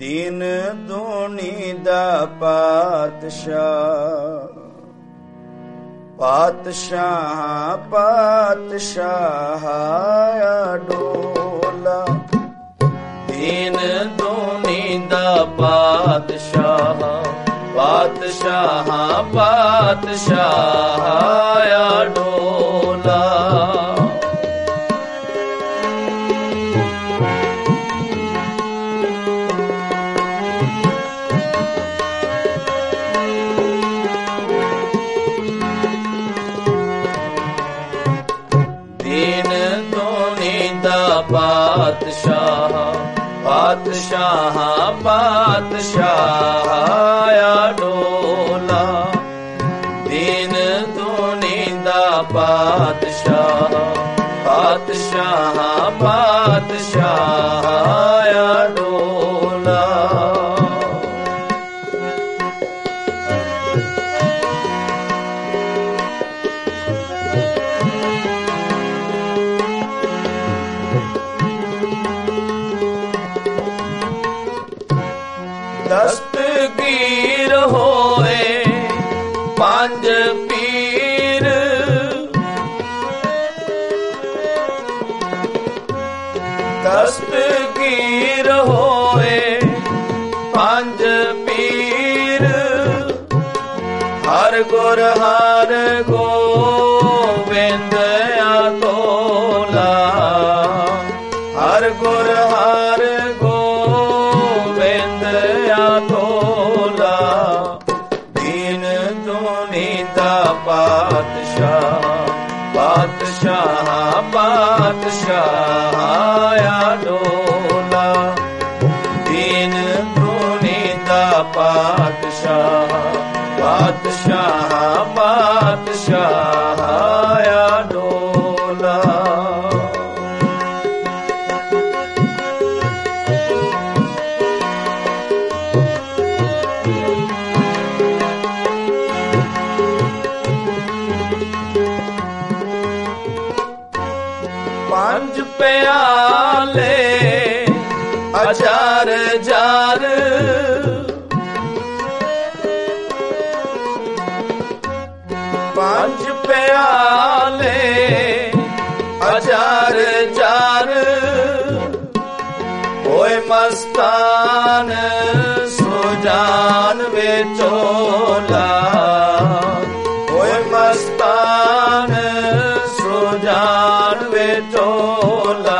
ਦੀਨ ਦੂਣੀ ਦਾ ਪਾਤਸ਼ਾਹ, ਪਾਤਸ਼ਾਹ ਪਾਤਸ਼ਾਹ ਡੋਲਾ। ਦੀਨ ਦੂਣੀ ਦਾ ਪਾਤਸ਼ਾਹ, ਪਾਤਸ਼ਾਹ ਪਾਤਸ਼ਾਹ ਡੋਲਾ। ਪਾਤਸ਼ਾਹ, ਪਾਤਸ਼ਾਹ ਪਾਤਸ਼ਾਹ ਡੋਲਾ। ਦੀਨ ਦੂਣੀ ਦਾ ਪਾਤਸ਼ਾਹ, ਪਾਤਸ਼ਾਹ ਪਾਤਸ਼ਾਹ ਡੋਲਾ। ਦਸਤਗੀਰ ਹੋਏ ਪੰਜ ਪੀਰ, ਦਸਤਗੀਰ ਹੋਏ ਪੰਜ ਪੀਰ। ਹਰ ਗੁਰ ਹਰ ਗੋਬਿੰਦ ਤੋਲਾ, ਹਰ ਗੁਰ ਹਰ ਗੋਬਿੰਦ ਤੋਲਾ। ਦੀਨ ਦੂਣੀ ਦਾ ਪਾਤਸ਼ਾਹ, ਪਾਤਸ਼ਾਹ ਪਾਤਸ਼ਾਹ ਡੋਲਾ। ਦੀਨ ਦੂਣੀ ਦਾ ਪਾਤਸ਼ਾਹ, ਪਾਤਸ਼ਾਹ ਪਾਤਸ਼ਾਹ ਡੋਲਾ। ਪੰਜ ਪਿਆਲੇ ਅਚਾਰ ਜਾਰ, ਪੰਜ ਪਿਆਲੇ ਅਚਾਰ ਜਾਰ। ਹੋਏ ਮਸਤਾਨ ਸੁਜਾਨ ਵਿਚੋਲਾ, ਹੋਏ ਮਸਤਾਨ ਸੁਜਾਨ ਵਿਚੋਲਾ।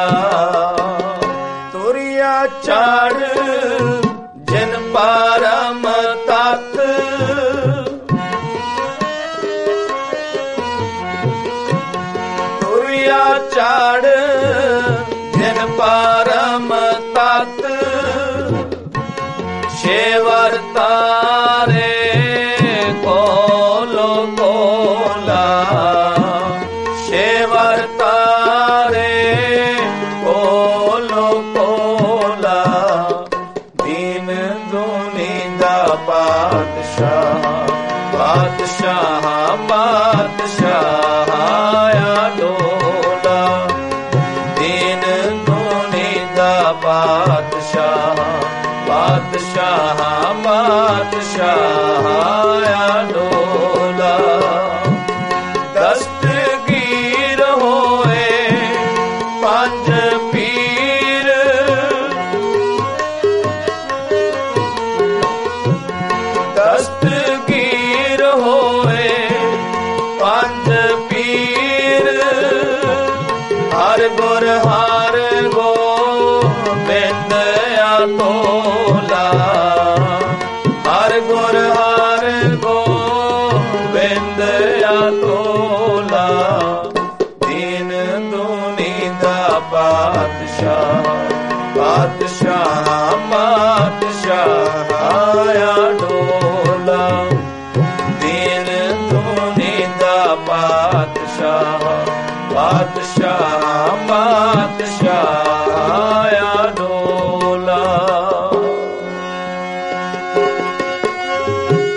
ਤੁਰਿਆ ਚੜ ਜਿਨ ਪਰਮ ਤਤ, ਤੁਰਿਆ ਚੜ ਜਿਨ ਪਰਮ ਤਤ। ਛੇਵਰ ਤਾਰੇ ਕੋਲੋ ਕੋਲਾ, ਛੇਵਰ ਤਾਰੇ ਕੋਲੋ ਕੋਲਾ। ਦੀਨ ਦੂਣੀ ਦਾ ਪਾਤਸ਼ਾਹ, ਪਾਤਸ਼ਾਹ ਪਾਤਸ਼ਾਹ ਡੋਲਾ। ਦੀਨ ਦੂਣੀ ਦਾ ਪਾਤਸ਼ਾਹ, ਪਾਤਸ਼ਾਹ ਪਾਤਸ਼ਾਹ ਡੋਲਾ। ਦਸਤਗੀਰ ਹੋਏ ਪੰਜ ਪੀਰ, ਦਸਤਗੀਰ ਹੋਏ ਪੰਜ ਪੀਰ। ਹਰ ਗੁਰ ਹਰ ਗੋਬਿੰਦ ਤੋਲਾ, ਹਰ ਗੁਰ ਹਰ ਗੋਬਿੰਦ ਤੋਲਾ। ਦੀਨ ਦੂਣੀ ਦਾ ਪਾਤਸ਼ਾਹ, ਪਾਤਸ਼ਾਹ ਪਾਤਸ਼ਾਹ ਡੋਲਾ। ਦੀਨ ਦੂਣੀ ਦਾ ਪਾਤਸ਼ਾਹ, ਪਾਤਸ਼ਾਹ ਪਾਤਸ਼ਾਹ ਡੋਲਾ।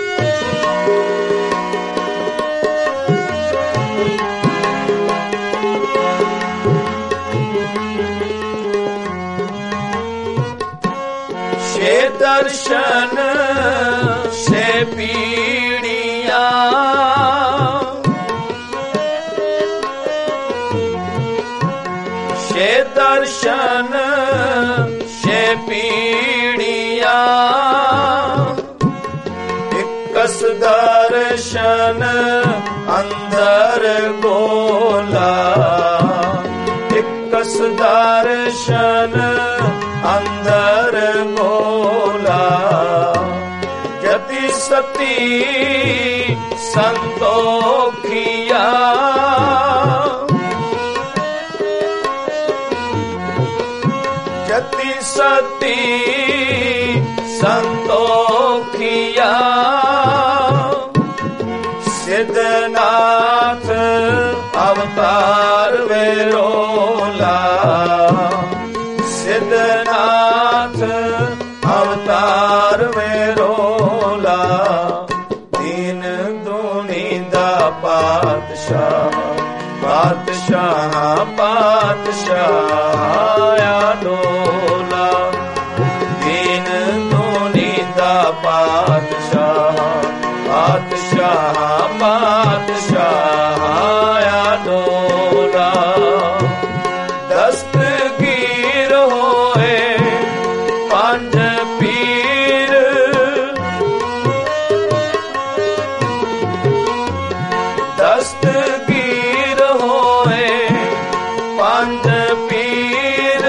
दर्शन से पीड़िया, से दर्शन से पीड़िया, इकस दर्शन अंदर गोला, इकस दर्शन अंदर गोला, जति सती संतोखिया, जति सती संतोखिया, सिद्धनाथ अवतार वेरोला, सिद्धनाथ अवतार वेरोला, दीन दुनिदा पातशाह, पातशाह पातशाह आया डोला, दीन दुनिदा पातशाह, पातशाह पातशाह आया डोला, दस्तगीर होए पंज पीर, दस्तगीर होए पंज पीर,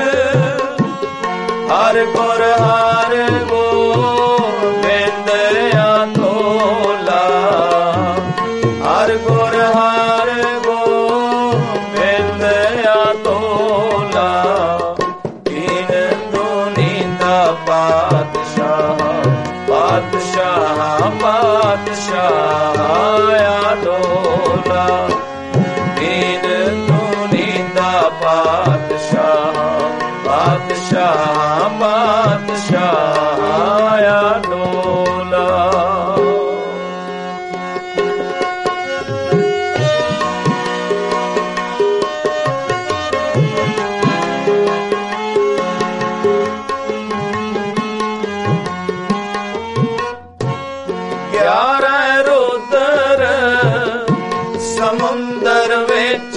हर गुर हर गोबिंद आंदोला, हर गुर हर गोबिंद आंदोला, दीन दुनिदा पातशाह, पातशाह पातशाह आया डोला, दीन दुनिदा पातशाह, पातशाह पातशाह आया डोला। ग्यारह रुद्र समुंदर विच,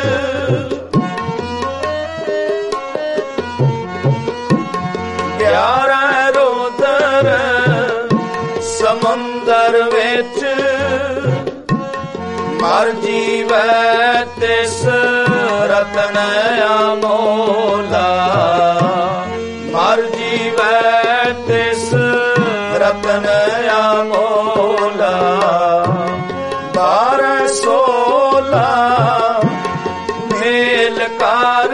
ग्यारह रुद्र समुंदर विच, मर जीवै तिस रतन अमोला, मर जीवै तिस रतन अमोला, 12-16 मेल कर,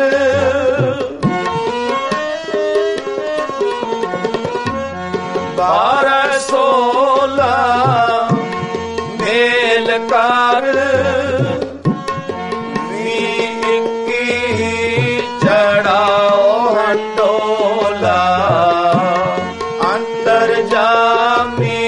12-16 मेल कर, 20-21 चढ़ाओ हंडोला, अंतर जामी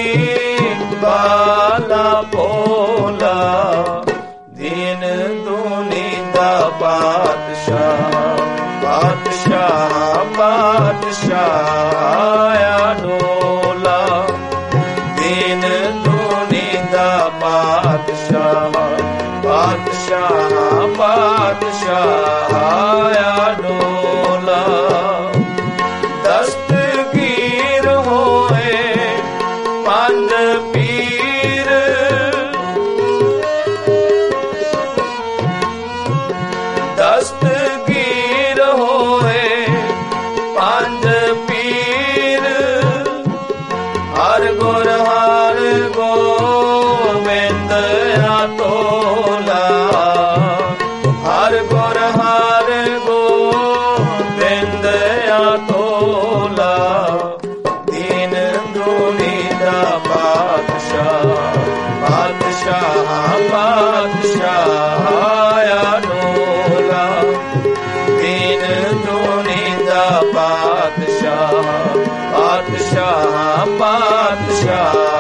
बाला बोला, दीन दुनिदा पातशाह, पातशाह पातशाह आया डोला, दीन दुनिदा पातशाह, पातशाह पातशाह आया डोला, दस्तगीर होए पंज पीर, दस्तगीर होए पंज पीर, हर गुर हर गोबिंद आंदोला, हर गुर हर गोबिंद आंदोला, दीन दुनिदा पातशाह, पातशाह पातशाह आया डोला, दीन दुनिदा पातशाह, पातशाह पातशाह